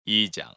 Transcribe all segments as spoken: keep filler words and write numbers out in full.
이 장.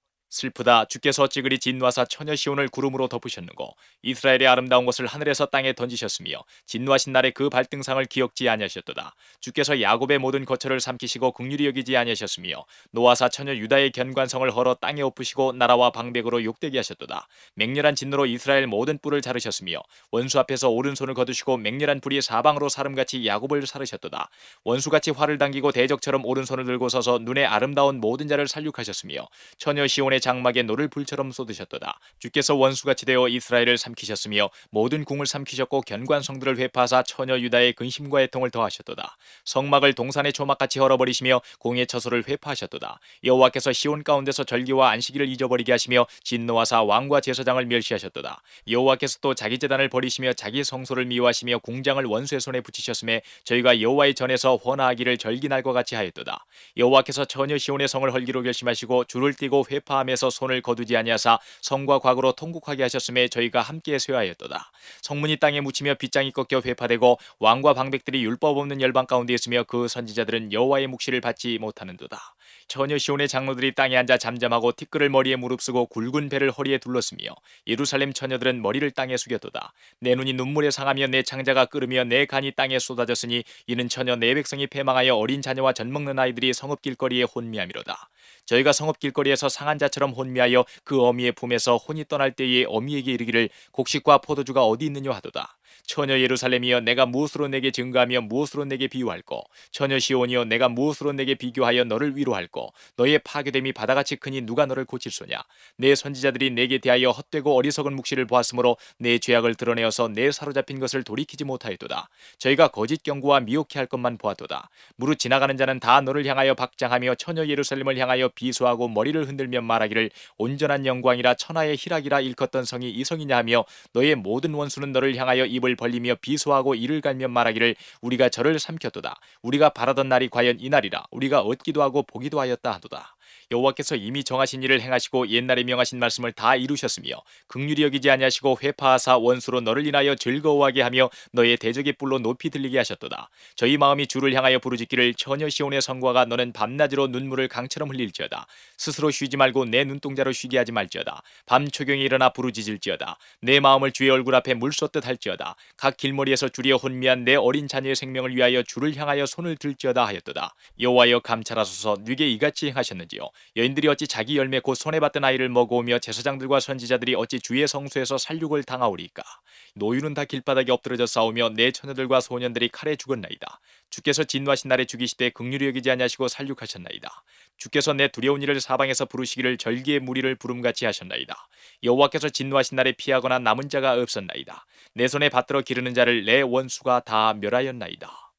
슬프다. 주께서 찌그리 진노하사 처녀 시온을 구름으로 덮으셨는고 이스라엘의 아름다운 것을 하늘에서 땅에 던지셨으며 진노하신 날에 그 발등상을 기억지 아니하셨도다. 주께서 야곱의 모든 거처를 삼키시고 긍휼히 여기지 아니하셨으며 노아사 처녀 유다의 견관성을 헐어 땅에 엎으시고 나라와 방백으로 욕되게 하셨도다. 맹렬한 진노로 이스라엘 모든 뿔을 자르셨으며 원수 앞에서 오른손을 거두시고 맹렬한 불이 사방으로 사름같이 야곱을 사르셨도다. 원수같이 활을 당기고 대적처럼 오른손을 들고 서서 눈에 아름다운 모든 자를 살육하셨으며 처녀 시온의 장막에 노를 불처럼 쏟으셨도다. 주께서 원수같이 되어 이스라엘을 삼키셨으며 모든 궁을 삼키셨고 견관성들을 회파하사 처녀 유다의 근심과 애통을 더하셨도다. 성막을 동산의 초막같이 헐어버리시며 공의 처소를 회파하셨도다. 여호와께서 시온 가운데서 절기와 안식일을 잊어버리게 하시며 진노하사 왕과 제사장을 멸시하셨도다. 여호와께서 또 자기 제단을 버리시며 자기 성소를 미워하시며 궁장을 원수의 손에 붙이셨음에 저희가 여호와의 전에서 헌화하기를 절기날과 같이 하였도다. 여호와께서 처녀 시온의 성을 헐기로 결심하시고 줄을 띠고 회파함에서 손을 거두지 아니하사 성과 과거로 통곡하게 하셨음에 저희가 함께 쇠하였도다. 성문이 땅에 묻히며 빗장이 꺾여 회파되고 왕과 방백들이 율법 없는 열방 가운데 있으며 그 선지자들은 여호와의 묵시를 받지 못하는도다. 처녀 시온의 장로들이 땅에 앉아 잠잠하고 티끌을 머리에 무릅쓰고 굵은 배를 허리에 둘렀으며 예루살렘 처녀들은 머리를 땅에 숙였도다. 내 눈이 눈물에 상하며 내 창자가 끓으며 내 간이 땅에 쏟아졌으니 이는 처녀 내 백성이 패망하여 어린 자녀와 젖먹는 아이들이 성읍 길거리에 혼미함이로다. 저희가 성읍 길거리에서 상한 자처럼 혼미하여 그 어미의 품에서 혼이 떠날 때에 어미에게 이르기를 곡식과 포도주가 어디 있느냐 하도다. 처녀 예루살렘이여 내가 무엇으로 내게 증거하며 무엇으로 내게 비유할꼬. 처녀 시온이여 내가 무엇으로 내게 비교하여 너를 위로할꼬. 너의 파괴됨이 바다같이 크니 누가 너를 고칠소냐. 내 선지자들이 내게 대하여 헛되고 어리석은 묵시를 보았으므로 내 죄악을 드러내어서 내 사로잡힌 것을 돌이키지 못하였도다. 저희가 거짓 경고와 미혹해 할 것만 보았도다. 무릇 지나가는 자는 다 너를 향하여 박장하며 처녀 예루살렘을 향하여 비수하고 머리를 흔들며 말하기를 온전한 영광이라 천하의 희락이라 일컫던 성이 이 성이냐 하며 너의 모든 원수는 너를 향하여 입을 벌리며 비수하고 이를 갈며 말하기를 우리가 저를 삼켰도다. 우리가 바라던 날이 과연 이 날이라. 우리가 얻기도 하고 보기도 하였다 하도다. 여호와께서 이미 정하신 일을 행하시고 옛날에 명하신 말씀을 다 이루셨으며 긍휼히 여기지 아니하시고 회파하사 원수로 너를 인하여 즐거워하게 하며 너의 대적의 뿔로 높이 들리게 하셨도다. 저희 마음이 주를 향하여 부르짖기를 처녀 시온의 성과가 너는 밤낮으로 눈물을 강처럼 흘릴지어다. 스스로 쉬지 말고 내 눈동자로 쉬게 하지 말지어다. 밤 초경에 일어나 부르짖을지어다. 내 마음을 주의 얼굴 앞에 물 쏟듯 할지어다. 각 길머리에서 주리어 혼미한 내 어린 자녀의 생명을 위하여 주를 향하여 손을 들지어다 하였도다. 여호와여 감찰하소서. 네게 이같이 행하셨는지요. 여인들이 어찌 자기 열매 곧 손에 받던 아이를 먹어오며 제사장들과 선지자들이 어찌 주의 성소에서 살육을 당하오리까. 노유는 다 길바닥에 엎드러져 싸우며 내 처녀들과 소년들이 칼에 죽었나이다. 주께서 진노하신 날에 죽이시되 긍휼히 여기지 아니하시고 살육하셨나이다. 주께서 내 두려운 일을 사방에서 부르시기를 절기의 무리를 부름같이 하셨나이다. 여호와께서 진노하신 날에 피하거나 남은 자가 없었나이다. 내 손에 받들어 기르는 자를 내 원수가 다 멸하였나이다.